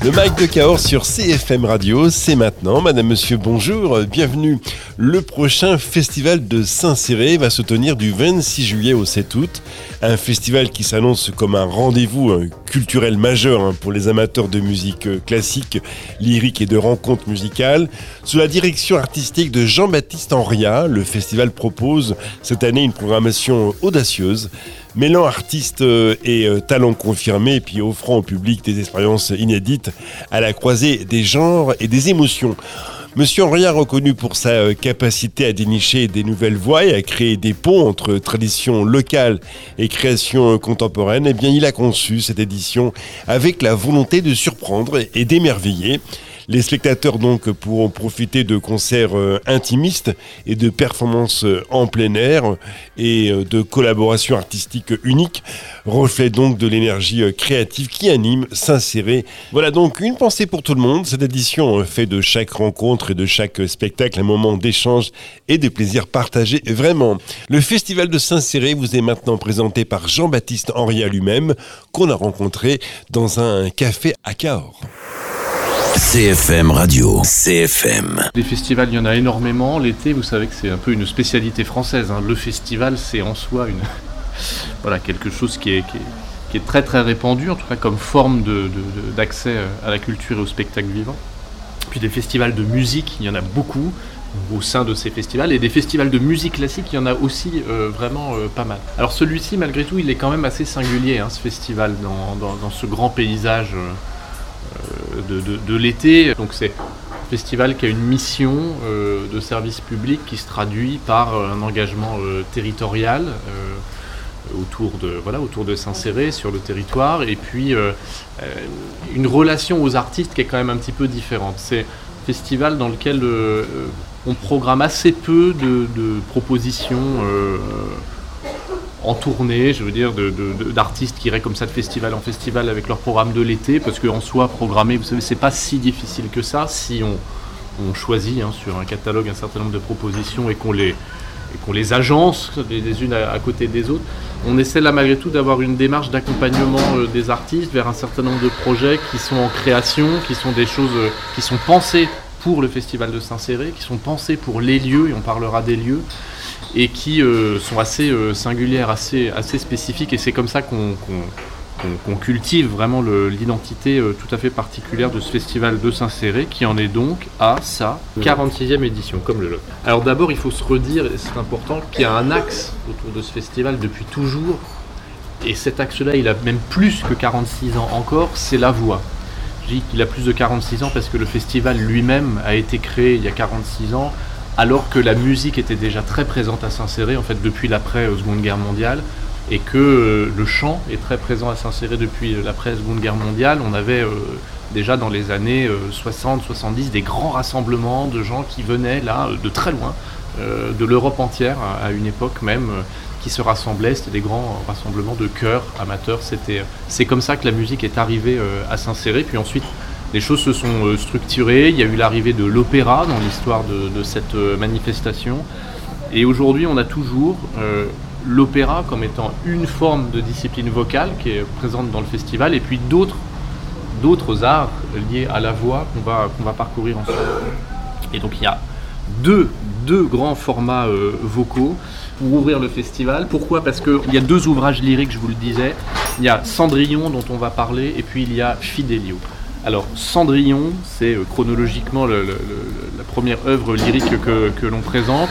Le Mic de Cahors sur CFM Radio, c'est maintenant. Madame, monsieur, bonjour, bienvenue. Le prochain festival de Saint-Céré va se tenir du 26 juillet au 7 août. Un festival qui s'annonce comme un rendez-vous culturel majeur pour les amateurs de musique classique, lyrique et de rencontres musicales. Sous la direction artistique de Jean-Baptiste Henriat, le festival propose cette année une programmation audacieuse, mêlant artistes et talents confirmés, et puis offrant au public des expériences inédites à la croisée des genres et des émotions. Monsieur Henriat, reconnu pour sa capacité à dénicher des nouvelles voies et à créer des ponts entre traditions locales et créations contemporaines, eh bien, il a conçu cette édition avec la volonté de surprendre et d'émerveiller. Les spectateurs donc pourront profiter de concerts intimistes et de performances en plein air et de collaborations artistiques uniques, reflet donc de l'énergie créative qui anime Saint-Céré. Voilà donc une pensée pour tout le monde. Cette édition fait de chaque rencontre et de chaque spectacle un moment d'échange et de plaisir partagé. Vraiment, le festival de Saint-Céré vous est maintenant présenté par Jean-Baptiste Henriat lui-même, qu'on a rencontré dans un café à Cahors. CFM Radio, CFM. Des festivals, il y en a énormément. L'été, vous savez que c'est un peu une spécialité française. Le festival, c'est en soi quelque chose qui est très très répandu, en tout cas comme forme d'accès à la culture et au spectacle vivant. Puis des festivals de musique, il y en a beaucoup au sein de ces festivals. Et des festivals de musique classique, il y en a aussi vraiment pas mal. Alors celui-ci, malgré tout, il est quand même assez singulier, ce festival, dans ce grand paysage de l'été. Donc c'est un festival qui a une mission de service public qui se traduit par un engagement territorial autour de Saint-Céré sur le territoire, et puis une relation aux artistes qui est quand même un petit peu différente. C'est un festival dans lequel on programme assez peu de propositions en tournée, je veux dire, d'artistes qui iraient comme ça de festival en festival avec leur programme de l'été, parce qu'en soi, programmer, vous savez, c'est pas si difficile que ça si on choisit sur un catalogue un certain nombre de propositions et qu'on les agence les unes à côté des autres. On essaie là malgré tout d'avoir une démarche d'accompagnement des artistes vers un certain nombre de projets qui sont en création, qui sont des choses qui sont pensées pour le festival de Saint-Céré, qui sont pensées pour les lieux, et on parlera des lieux, et qui sont assez singulières, assez spécifiques, et c'est comme ça qu'on cultive vraiment l'identité tout à fait particulière de ce festival de Saint-Céré, qui en est donc à sa 46e édition, comme le lot. Alors d'abord, il faut se redire, et c'est important, qu'il y a un axe autour de ce festival depuis toujours, et cet axe-là, il a même plus que 46 ans encore, c'est la voix. Je dis qu'il a plus de 46 ans parce que le festival lui-même a été créé il y a 46 ans, alors que la musique était déjà très présente à Saint-Céré, en fait, depuis l'après-Seconde Guerre mondiale, et que le chant est très présent à Saint-Céré depuis l'après-Seconde Guerre mondiale. On avait déjà dans les années 60-70 des grands rassemblements de gens qui venaient là, de très loin, de l'Europe entière, à une époque même, qui se rassemblaient. C'était des grands rassemblements de chœurs amateurs. C'est comme ça que la musique est arrivée à Saint-Céré. Puis ensuite, les choses se sont structurées. Il y a eu l'arrivée de l'opéra dans l'histoire de cette manifestation. Et aujourd'hui, on a toujours l'opéra comme étant une forme de discipline vocale qui est présente dans le festival, et puis d'autres arts liés à la voix qu'on va parcourir ensemble. Et donc il y a deux grands formats vocaux pour ouvrir le festival. Pourquoi ? Parce qu'il y a 2 ouvrages lyriques, je vous le disais. Il y a Cendrillon, dont on va parler, et puis il y a Fidelio. Alors Cendrillon, c'est chronologiquement la première œuvre lyrique que l'on présente.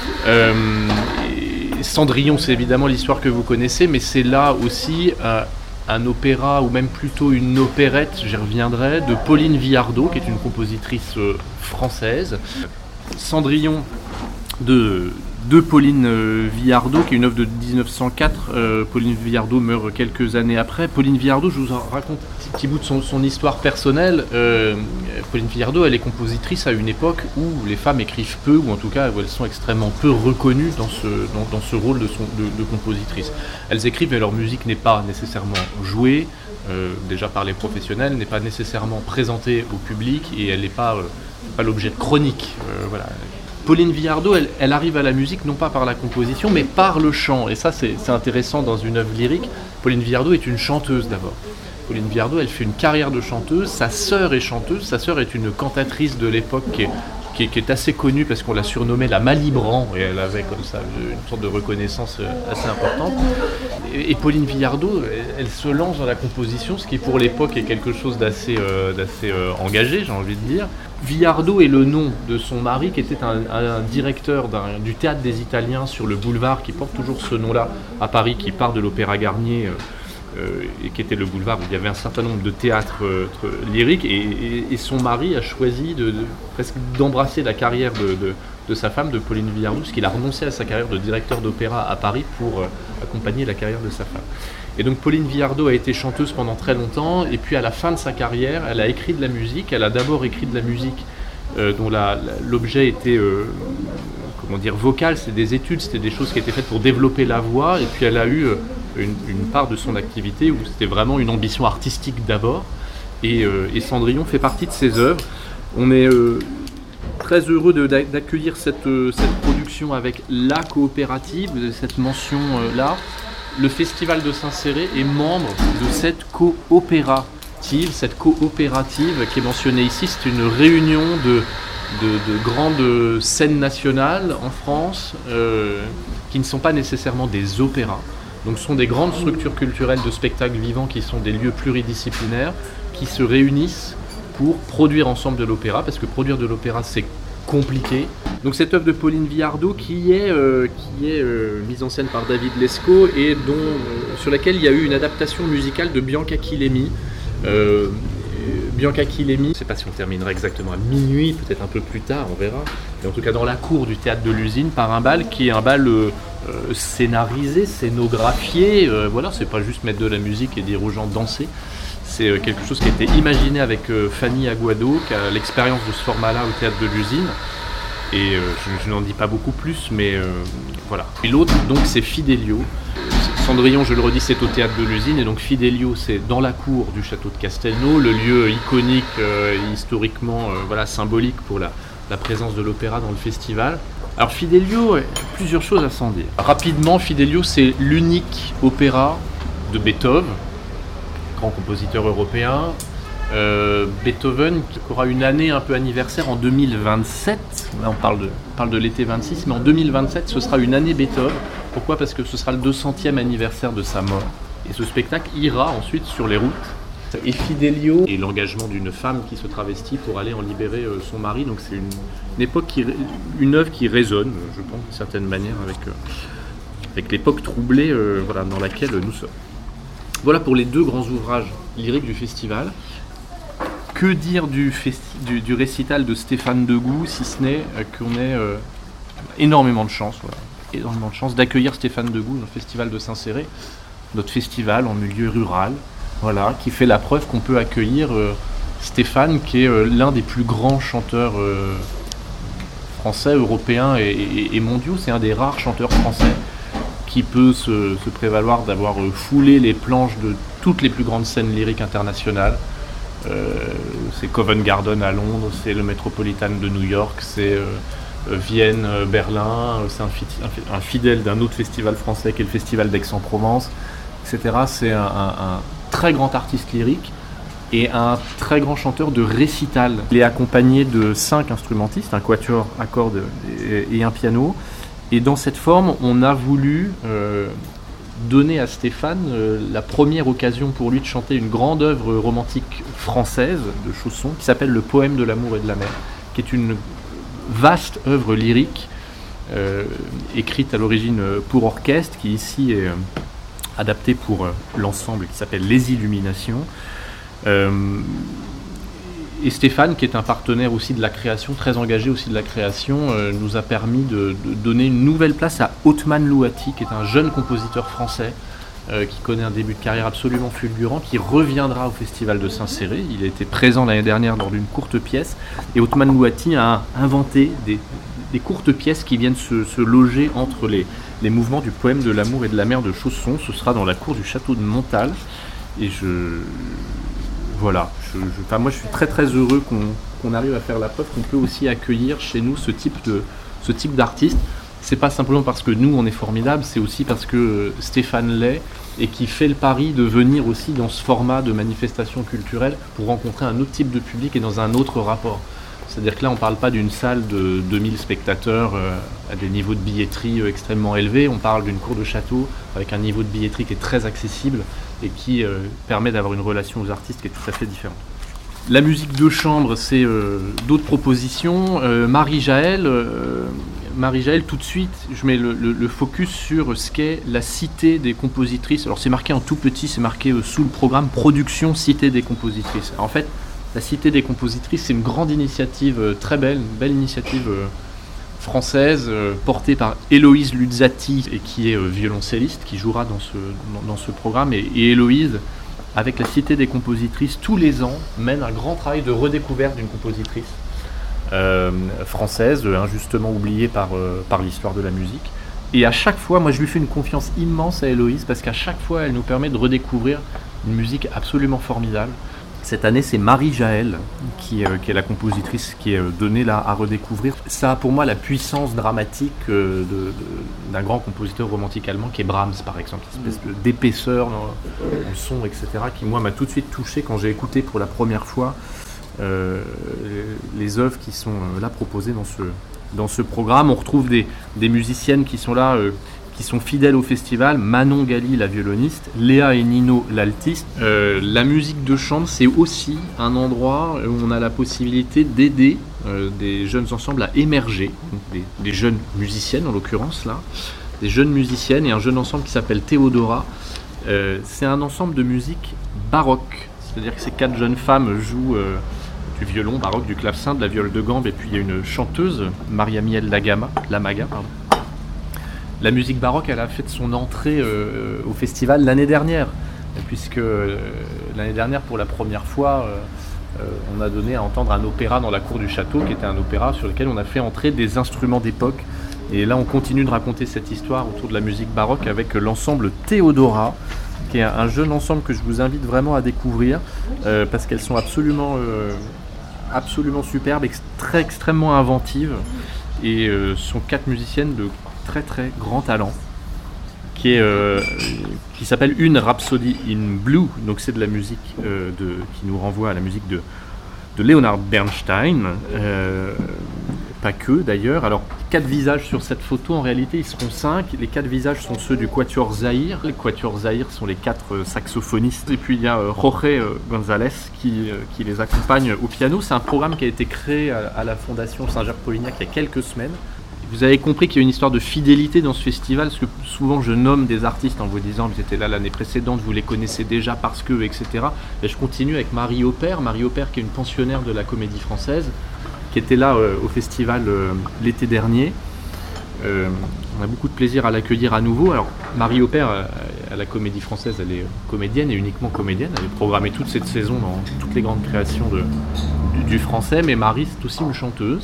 Cendrillon, c'est évidemment l'histoire que vous connaissez, mais c'est là aussi un opéra, ou même plutôt une opérette, j'y reviendrai, de Pauline Viardot, qui est une compositrice française. Cendrillon de Pauline Viardot, qui est une œuvre de 1904. Pauline Viardot meurt quelques années après. Pauline Viardot, je vous raconte un petit bout de son histoire personnelle. Pauline Viardot, elle est compositrice à une époque où les femmes écrivent peu, ou en tout cas où elles sont extrêmement peu reconnues dans ce rôle de compositrice. Elles écrivent, mais leur musique n'est pas nécessairement jouée, déjà par les professionnels, n'est pas nécessairement présentée au public, et elle n'est pas l'objet de chroniques. Voilà. Pauline Viardot, elle arrive à la musique non pas par la composition, mais par le chant. Et ça, c'est intéressant dans une œuvre lyrique. Pauline Viardot est une chanteuse d'abord. Pauline Viardot, elle fait une carrière de chanteuse. Sa sœur est chanteuse. Sa sœur est une cantatrice de l'époque qui est assez connue parce qu'on l'a surnommée la Malibran, et elle avait comme ça une sorte de reconnaissance assez importante. Et Pauline Viardot, elle se lance dans la composition, ce qui pour l'époque est quelque chose d'assez engagé, j'ai envie de dire. Viardot est le nom de son mari, qui était un directeur du Théâtre des Italiens sur le boulevard, qui porte toujours ce nom-là à Paris, qui part de l'Opéra Garnier, et qui était le boulevard où il y avait un certain nombre de théâtres lyriques, et son mari a choisi presque d'embrasser la carrière de sa femme, de Pauline Viardot, parce qu'il a renoncé à sa carrière de directeur d'opéra à Paris pour accompagner la carrière de sa femme. Et donc Pauline Viardot a été chanteuse pendant très longtemps, et puis à la fin de sa carrière, elle a écrit de la musique. Elle a d'abord écrit de la musique dont l'objet était vocal, c'était des études, c'était des choses qui étaient faites pour développer la voix, et puis elle a eu une part de son activité où c'était vraiment une ambition artistique d'abord, et Cendrillon fait partie de ses œuvres. On est très heureux d'accueillir cette production avec la coopérative, cette mention-là. Le Festival de Saint-Céré est membre de cette coopérative. Cette coopérative qui est mentionnée ici, c'est une réunion de grandes scènes nationales en France qui ne sont pas nécessairement des opéras. Donc ce sont des grandes structures culturelles de spectacles vivants qui sont des lieux pluridisciplinaires qui se réunissent pour produire ensemble de l'opéra, parce que produire de l'opéra c'est compliqué. Donc cette œuvre de Pauline Viardot qui est mise en scène par David Lescaut et sur laquelle il y a eu une adaptation musicale de Bianca Chilemi. Bianca Chilemi, je ne sais pas si on terminera exactement à minuit, peut-être un peu plus tard, on verra. Mais en tout cas dans la cour du théâtre de l'Usine, par un bal qui est un bal scénarisé, scénographié. Voilà, c'est pas juste mettre de la musique et dire aux gens de danser. C'est quelque chose qui a été imaginé avec Fanny Aguado, qui a l'expérience de ce format-là au théâtre de l'Usine. Et je n'en dis pas beaucoup plus, mais voilà. Et l'autre, donc, c'est Fidelio. Cendrillon, je le redis, c'est au théâtre de l'Usine, et donc Fidelio, c'est dans la cour du château de Castelnau, le lieu iconique, historiquement symbolique pour la présence de l'opéra dans le festival. Alors Fidelio, plusieurs choses à s'en dire. Rapidement, Fidelio, c'est l'unique opéra de Beethoven, grand compositeur européen. Beethoven qui aura une année un peu anniversaire en 2027. Là on parle de l'été 26, mais en 2027 ce sera une année Beethoven. Pourquoi ? Parce que ce sera le 200e anniversaire de sa mort. Et ce spectacle ira ensuite sur les routes. Et Fidelio et l'engagement d'une femme qui se travestit pour aller en libérer son mari. Donc c'est une œuvre qui résonne, je pense, d'une certaine manière avec l'époque troublée dans laquelle nous sommes. Voilà pour les deux grands ouvrages lyriques du festival. Que dire du récital de Stéphane Degout, si ce n'est qu'on ait énormément de chance d'accueillir Stéphane Degout dans le festival de Saint-Céré, notre festival en milieu rural, qui fait la preuve qu'on peut accueillir Stéphane, qui est l'un des plus grands chanteurs français, européens et mondiaux. C'est un des rares chanteurs français qui peut se prévaloir d'avoir foulé les planches de toutes les plus grandes scènes lyriques internationales. C'est Covent Garden à Londres, c'est le Metropolitan de New York, c'est Vienne, Berlin, c'est un fidèle d'un autre festival français qui est le Festival d'Aix-en-Provence, etc. C'est un très grand artiste lyrique et un très grand chanteur de récital. Il est accompagné de 5 instrumentistes, un quatuor à cordes et un piano. Et dans cette forme, on a voulu donner à Stéphane la première occasion pour lui de chanter une grande œuvre romantique française de Chausson qui s'appelle Le Poème de l'amour et de la mer, qui est une vaste œuvre lyrique écrite à l'origine pour orchestre, qui ici est adaptée pour l'ensemble qui s'appelle Les Illuminations. Et Stéphane, qui est un partenaire aussi de la création, très engagé aussi de la création, nous a permis de donner une nouvelle place à Othman Louati, qui est un jeune compositeur français qui connaît un début de carrière absolument fulgurant, qui reviendra au Festival de Saint-Céré. Il a été présent l'année dernière lors d'une courte pièce, et Othman Louati a inventé des courtes pièces qui viennent se loger entre les mouvements du Poème de l'amour et de la mer de Chausson. Ce sera dans la cour du château de Montal, et moi je suis très très heureux qu'on arrive à faire la preuve qu'on peut aussi accueillir chez nous ce type d'artiste. c'est pas simplement parce que nous on est formidables, c'est aussi parce que Stéphane l'est et qui fait le pari de venir aussi dans ce format de manifestation culturelle pour rencontrer un autre type de public et dans un autre rapport. C'est-à-dire que là on parle pas d'une salle de 2000 spectateurs à des niveaux de billetterie extrêmement élevés, on parle d'une cour de château avec un niveau de billetterie qui est très accessible et qui permet d'avoir une relation aux artistes qui est tout à fait différente. La musique de chambre, c'est d'autres propositions. Marie-Jaël, tout de suite, je mets le focus sur ce qu'est la Cité des compositrices. Alors c'est marqué en tout petit, c'est marqué sous le programme Production Cité des compositrices. Alors, en fait, la Cité des compositrices, c'est une grande initiative, très belle, une belle initiative française, portée par Héloïse Luzzati, et qui est violoncelliste, qui jouera dans ce programme. Et Héloïse, avec la Cité des compositrices, tous les ans, mène un grand travail de redécouverte d'une compositrice française, injustement oubliée par l'histoire de la musique. Et à chaque fois, moi je lui fais une confiance immense à Héloïse, parce qu'à chaque fois, elle nous permet de redécouvrir une musique absolument formidable. Cette année, c'est Marie-Jaël qui est la compositrice qui est donnée là à redécouvrir. Ça a pour moi la puissance dramatique d'un grand compositeur romantique allemand qui est Brahms, par exemple. Une espèce d'épaisseur dans le son, etc., qui moi m'a tout de suite touché quand j'ai écouté pour la première fois les œuvres qui sont là proposées dans ce programme. On retrouve des musiciennes qui sont là, qui sont fidèles au festival. Manon Gali, la violoniste, Léa et Nino, l'altiste. La musique de chambre, c'est aussi un endroit où on a la possibilité d'aider des jeunes ensembles à émerger, des jeunes musiciennes en l'occurrence là, des jeunes musiciennes et un jeune ensemble qui s'appelle Théodora. C'est un ensemble de musique baroque, c'est-à-dire que ces 4 jeunes femmes jouent du violon baroque, du clavecin, de la viole de gambe, et puis il y a une chanteuse, Maria-Miel Lamaga. La musique baroque, elle a fait son entrée au festival l'année dernière, puisque l'année dernière, pour la première fois, on a donné à entendre un opéra dans la cour du château, qui était un opéra sur lequel on a fait entrer des instruments d'époque. Et là, on continue de raconter cette histoire autour de la musique baroque avec l'ensemble Théodora, qui est un jeune ensemble que je vous invite vraiment à découvrir, parce qu'elles sont absolument superbes, extrêmement inventives, et sont 4 musiciennes de très très grand talent, qui s'appelle Une Rhapsody in Blue. Donc c'est de la musique qui nous renvoie à la musique de Leonard Bernstein, pas que d'ailleurs. Alors 4 visages sur cette photo, en réalité ils seront 5. Les 4 visages sont ceux du Quatuor Zahir. Les Quatuor Zahir sont les 4 saxophonistes, et puis il y a Jorge González qui les accompagne au piano. C'est un programme qui a été créé à la Fondation Saint-Jacques-Polignac il y a quelques semaines. Vous avez compris qu'il y a une histoire de fidélité dans ce festival, parce que souvent je nomme des artistes en vous disant ils étaient là l'année précédente, vous les connaissez déjà parce que, etc. Et je continue avec Marie Aupert, qui est une pensionnaire de la Comédie Française, qui était là au festival l'été dernier. On a beaucoup de plaisir à l'accueillir à nouveau. Alors Marie Aupert, à la Comédie Française, elle est comédienne et uniquement comédienne. Elle est programmée toute cette saison dans toutes les grandes créations du français, mais Marie c'est aussi une chanteuse.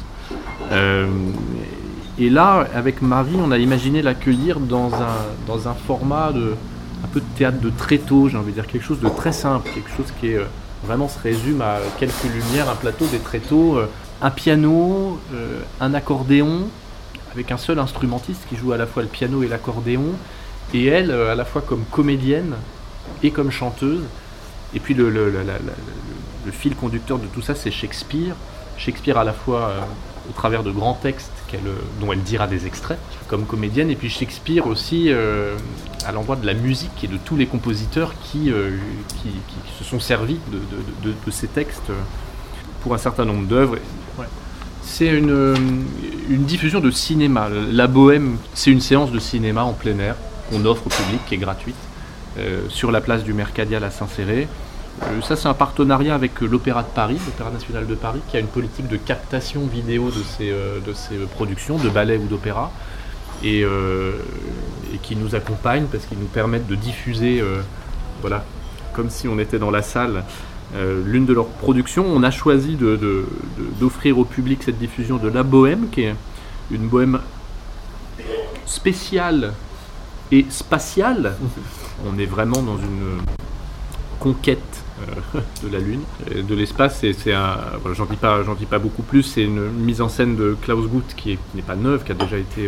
Et là, avec Marie, on a imaginé l'accueillir dans un format un peu de théâtre de tréteaux, j'ai envie de dire, quelque chose de très simple, quelque chose qui est, vraiment se résume à quelques lumières, un plateau, des tréteaux, un piano, un accordéon, avec un seul instrumentiste qui joue à la fois le piano et l'accordéon, et elle, à la fois comme comédienne et comme chanteuse. Et puis le fil conducteur de tout ça, c'est Shakespeare. Shakespeare à la fois au travers de grands textes dont elle dira des extraits comme comédienne, et puis Shakespeare aussi à l'endroit de la musique et de tous les compositeurs qui se sont servis de ces textes pour un certain nombre d'œuvres. Ouais. C'est une diffusion de cinéma. La Bohème, c'est une séance de cinéma en plein air qu'on offre au public, qui est gratuite, sur la place du Mercadial à Saint-Céré. Ça, c'est un partenariat avec l'Opéra de Paris, l'Opéra National de Paris, qui a une politique de captation vidéo de ces productions, de ballets ou d'opéra, et qui nous accompagne parce qu'ils nous permettent de diffuser, comme si on était dans la salle, l'une de leurs productions. On a choisi d'offrir au public cette diffusion de La Bohème, qui est une bohème spéciale et spatiale. On est vraiment dans une conquête de la Lune, de l'espace. J'en dis pas beaucoup plus. C'est une mise en scène de Klaus Guth qui n'est pas neuve, qui a déjà été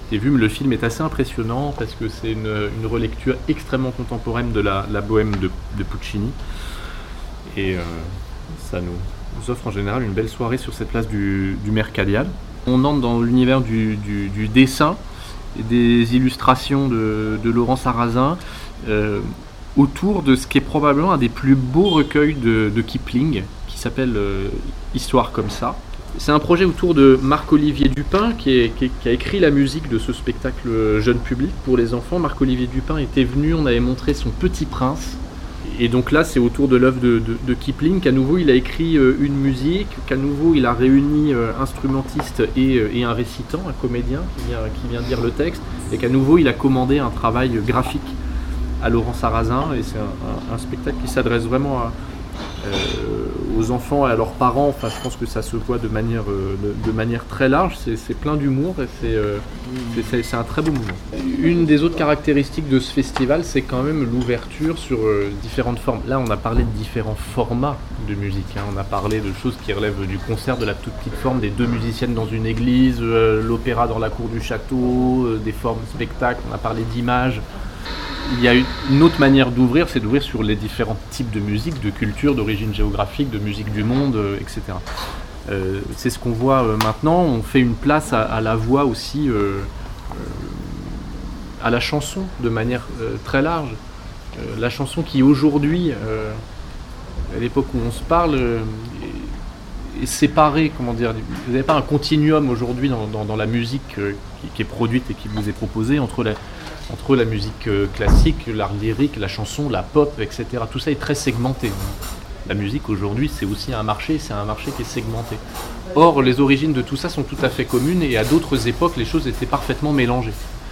été vu, mais le film est assez impressionnant parce que c'est une relecture extrêmement contemporaine de la bohème de Puccini. Et ça nous offre en général une belle soirée sur cette place du Mercadial. On entre dans l'univers du dessin et des illustrations de Laurent Sarrazin autour de ce qui est probablement un des plus beaux recueils de Kipling qui s'appelle Histoire comme ça. C'est un projet autour de Marc-Olivier Dupin qui a écrit la musique de ce spectacle jeune public pour les enfants. Marc-Olivier Dupin était venu, on avait montré son Petit Prince. Et donc là, c'est autour de l'œuvre de Kipling qu'à nouveau il a écrit une musique, qu'à nouveau il a réuni instrumentiste et un récitant, un comédien qui vient dire le texte, et qu'à nouveau il a commandé un travail graphique à Laurent Sarrazin. Et c'est un spectacle qui s'adresse vraiment aux enfants et à leurs parents. Enfin, je pense que ça se voit de manière très large. C'est plein d'humour et c'est un très beau moment. Une des autres caractéristiques de ce festival, c'est quand même l'ouverture sur différentes formes. Là, on a parlé de différents formats de musique. On a parlé de choses qui relèvent du concert, de la toute petite forme des 2 musiciennes dans une église, l'opéra dans la cour du château, des formes spectacles. On a parlé d'images. Il y a une autre manière d'ouvrir, c'est d'ouvrir sur les différents types de musique, de culture, d'origine géographique, de musique du monde, etc. C'est ce qu'on voit maintenant. On fait une place à la voix aussi, à la chanson de manière très large. La chanson qui aujourd'hui, à l'époque où on se parle, est séparée, comment dire. Vous n'avez pas un continuum aujourd'hui dans la musique qui est produite et qui vous est proposée entre la musique classique, l'art lyrique, la chanson, la pop, etc. Tout ça est très segmenté. La musique aujourd'hui, c'est aussi un marché qui est segmenté. Or, les origines de tout ça sont tout à fait communes et à d'autres époques, les choses étaient parfaitement mélangées.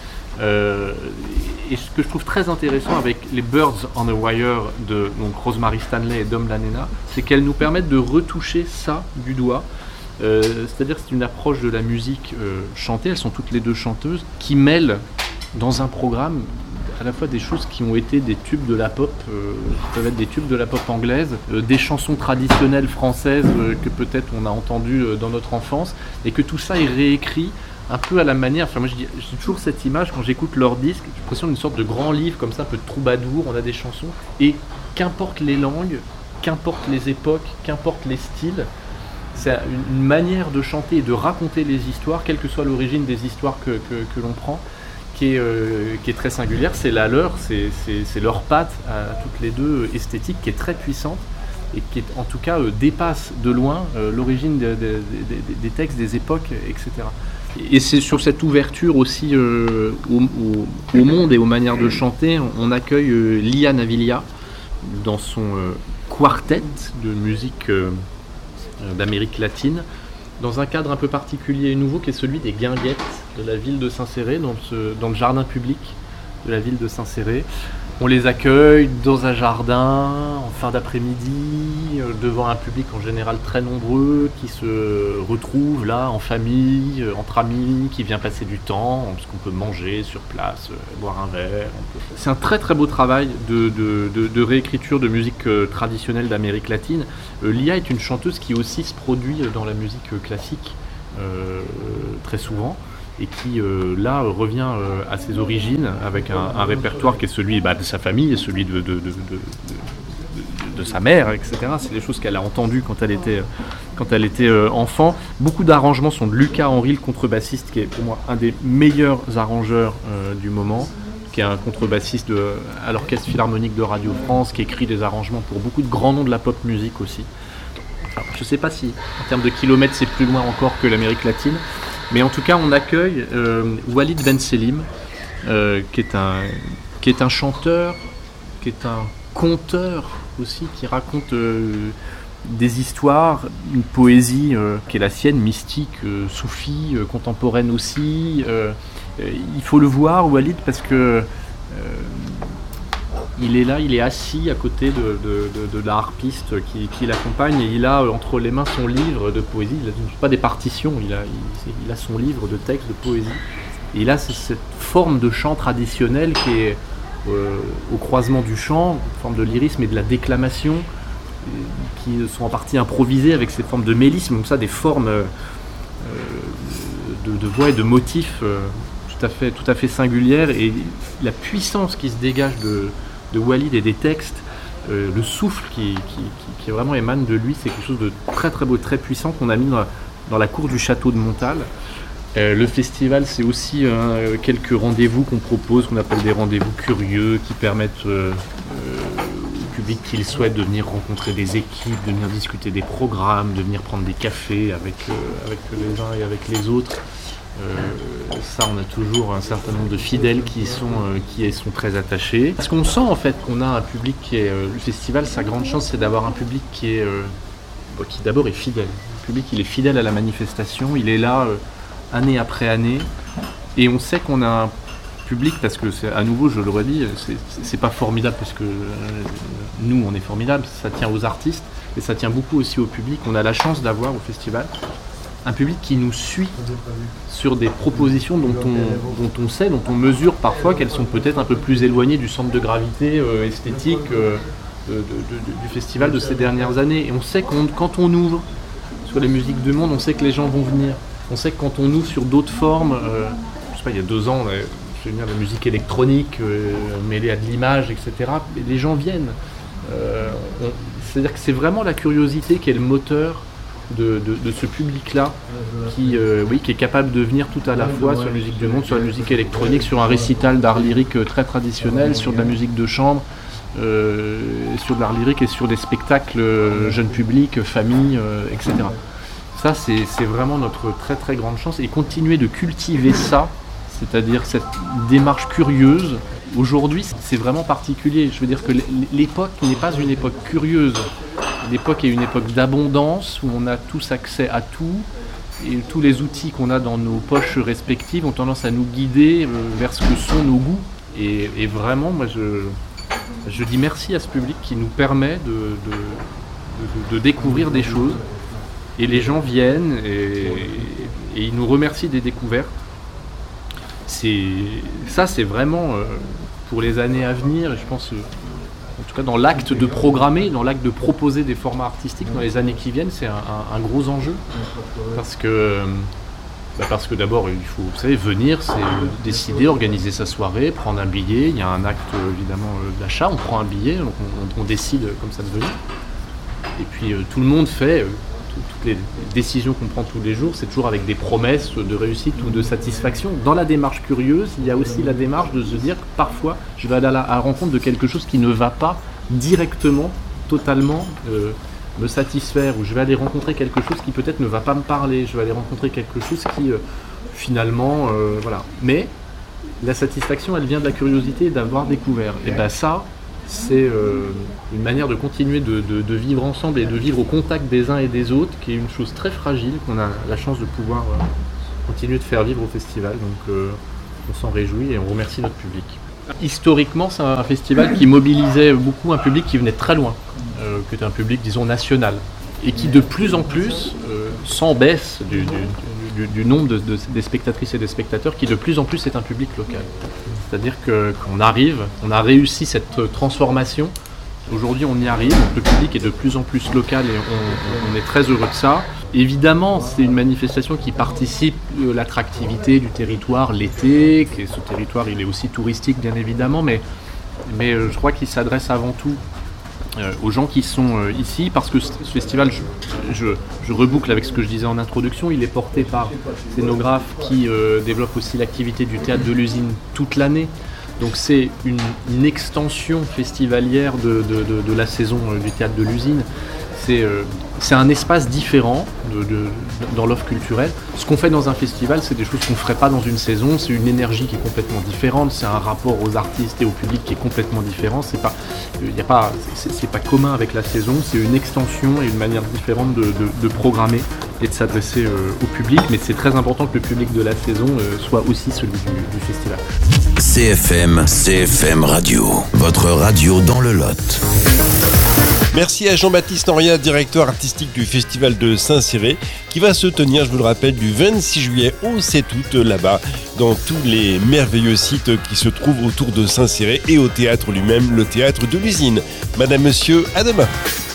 Et ce que je trouve très intéressant avec les Birds on a Wire de Rosemary Stanley et Dom Lanena, c'est qu'elles nous permettent de retoucher ça du doigt. C'est-à-dire que c'est une approche de la musique chantée, elles sont toutes les deux chanteuses, qui mêlent dans un programme à la fois des choses qui ont été des tubes de la pop, qui peuvent être des tubes de la pop anglaise, des chansons traditionnelles françaises que peut-être on a entendues dans notre enfance, et que tout ça est réécrit un peu à la manière, enfin moi j'ai toujours cette image quand j'écoute leur disque, j'ai l'impression d'une sorte de grand livre comme ça, un peu de troubadour, on a des chansons, et qu'importe les langues, qu'importe les époques, qu'importe les styles, c'est une manière de chanter et de raconter les histoires, quelle que soit l'origine des histoires que l'on prend, qui est très singulière. C'est la leur, c'est leur patte à toutes les deux esthétique qui est très puissante et qui en tout cas dépasse de loin l'origine des textes, des époques, etc. Et c'est sur cette ouverture aussi au monde et aux manières de chanter, on accueille Lia Navilia dans son quartet de musique d'Amérique latine, dans un cadre un peu particulier et nouveau qui est celui des guinguettes de la ville de Saint-Céré, dans le jardin public de la ville de Saint-Céré. On les accueille dans un jardin en fin d'après-midi, devant un public en général très nombreux qui se retrouve là en famille, entre amis, qui vient passer du temps, parce qu'on peut manger sur place, boire un verre. C'est un très très beau travail de réécriture de musique traditionnelle d'Amérique latine. Lia est une chanteuse qui aussi se produit dans la musique classique très souvent, et qui là revient à ses origines avec un répertoire qui est celui de sa famille et celui de sa mère, etc. C'est des choses qu'elle a entendues quand elle était enfant. Beaucoup d'arrangements sont de Lucas Henry, le contrebassiste, qui est pour moi un des meilleurs arrangeurs du moment, qui est un contrebassiste à l'Orchestre Philharmonique de Radio France, qui écrit des arrangements pour beaucoup de grands noms de la pop musique aussi. Alors, je ne sais pas si en termes de kilomètres c'est plus loin encore que l'Amérique latine, mais en tout cas on accueille Walid Ben Selim, qui est un chanteur, qui est un conteur aussi, qui raconte des histoires, une poésie qui est la sienne, mystique, soufie, contemporaine aussi. Il faut le voir, Walid, parce que il est là, il est assis à côté de la harpiste qui l'accompagne, et il a entre les mains son livre de poésie. Il n'a pas des partitions, il a son livre de texte, de poésie. Et il a cette forme de chant traditionnel qui est au croisement du chant, une forme de lyrisme et de la déclamation, qui sont en partie improvisées avec ces formes de mélisme, comme ça, des formes de voix et de motifs tout à fait singulière, et la puissance qui se dégage de Walid et des textes, le souffle qui vraiment émane de lui, c'est quelque chose de très très beau, très puissant, qu'on a mis dans la cour du château de Montal. Le festival, c'est aussi quelques rendez-vous qu'on propose, qu'on appelle des rendez-vous curieux, qui permettent au public qui le souhaite de venir rencontrer des équipes, de venir discuter des programmes, de venir prendre des cafés avec les uns et avec les autres. Ça, on a toujours un certain nombre de fidèles qui y sont très attachés. Parce qu'on sent en fait qu'on a un public qui est... le festival, sa grande chance, c'est d'avoir un public qui d'abord est fidèle. Le public, il est fidèle à la manifestation, il est là année après année. Et on sait qu'on a un public, parce que à nouveau, je le redis, c'est pas formidable parce que nous, on est formidable, ça tient aux artistes, mais ça tient beaucoup aussi au public. On a la chance d'avoir au festival un public qui nous suit sur des propositions dont on sait, dont on mesure parfois qu'elles sont peut-être un peu plus éloignées du centre de gravité esthétique du festival de ces dernières années. Et on sait quand on ouvre sur les musiques du monde, on sait que les gens vont venir. On sait que quand on ouvre sur d'autres formes, je sais pas, il y a 2 ans, je venir de la musique électronique mêlée à de l'image, etc. Et les gens viennent. C'est-à-dire que c'est vraiment la curiosité qui est le moteur de ce public-là qui est capable de venir tout à la fois sur la musique du monde, sur la musique électronique, sur un récital d'art lyrique très traditionnel, sur de la musique de chambre, sur de l'art lyrique et sur des spectacles jeunes publics, familles, etc. Ça, c'est vraiment notre très très grande chance, et continuer de cultiver ça, c'est-à-dire cette démarche curieuse. Aujourd'hui, c'est vraiment particulier. Je veux dire que l'époque n'est pas une époque curieuse. L'époque est une époque d'abondance où on a tous accès à tout, et tous les outils qu'on a dans nos poches respectives ont tendance à nous guider vers ce que sont nos goûts. Et vraiment, moi, je dis merci à ce public qui nous permet de découvrir des choses. Et les gens viennent et ils nous remercient des découvertes. C'est vraiment pour les années à venir, et je pense en tout cas dans l'acte de programmer, dans l'acte de proposer des formats artistiques dans les années qui viennent, c'est un gros enjeu. Parce que d'abord, il faut, vous savez, venir, c'est décider, organiser sa soirée, prendre un billet. Il y a un acte évidemment d'achat, on prend un billet, donc on décide comme ça de venir. Et puis tout le monde fait... Toutes les décisions qu'on prend tous les jours, c'est toujours avec des promesses de réussite ou de satisfaction. Dans la démarche curieuse, il y a aussi la démarche de se dire que parfois, je vais aller à la rencontre de quelque chose qui ne va pas directement, totalement me satisfaire, ou je vais aller rencontrer quelque chose qui peut-être ne va pas me parler, je vais aller rencontrer quelque chose qui finalement, voilà. Mais la satisfaction, elle vient de la curiosité d'avoir découvert. Et bien ça, c'est une manière de continuer de vivre ensemble et de vivre au contact des uns et des autres, qui est une chose très fragile, qu'on a la chance de pouvoir continuer de faire vivre au festival. Donc on s'en réjouit et on remercie notre public. Historiquement, c'est un festival qui mobilisait beaucoup un public qui venait de très loin, qui était un public, disons, national, et qui de plus en plus, sans baisse du nombre des spectatrices et des spectateurs, qui de plus en plus est un public local. C'est-à-dire qu'on on a réussi cette transformation. Aujourd'hui, on y arrive, donc le public est de plus en plus local et on est très heureux de ça. Évidemment, c'est une manifestation qui participe de l'attractivité du territoire l'été, et ce territoire, il est aussi touristique, bien évidemment, mais je crois qu'il s'adresse avant tout aux gens qui sont ici, parce que ce festival, je reboucle avec ce que je disais en introduction, il est porté par scénographes qui développent aussi l'activité du théâtre de l'usine toute l'année. Donc c'est une extension festivalière de la saison du théâtre de l'usine. C'est un espace différent dans l'offre culturelle. Ce qu'on fait dans un festival, c'est des choses qu'on ne ferait pas dans une saison. C'est une énergie qui est complètement différente. C'est un rapport aux artistes et au public qui est complètement différent. C'est pas commun avec la saison. C'est une extension et une manière différente de programmer et de s'adresser au public. Mais c'est très important que le public de la saison soit aussi celui du festival. CFM Radio, votre radio dans le Lot. Merci à Jean-Baptiste Henriat, directeur artistique du Festival de Saint-Céré, qui va se tenir, je vous le rappelle, du 26 juillet au 7 août là-bas, dans tous les merveilleux sites qui se trouvent autour de Saint-Céré et au théâtre lui-même, le théâtre de l'usine. Madame, monsieur, à demain.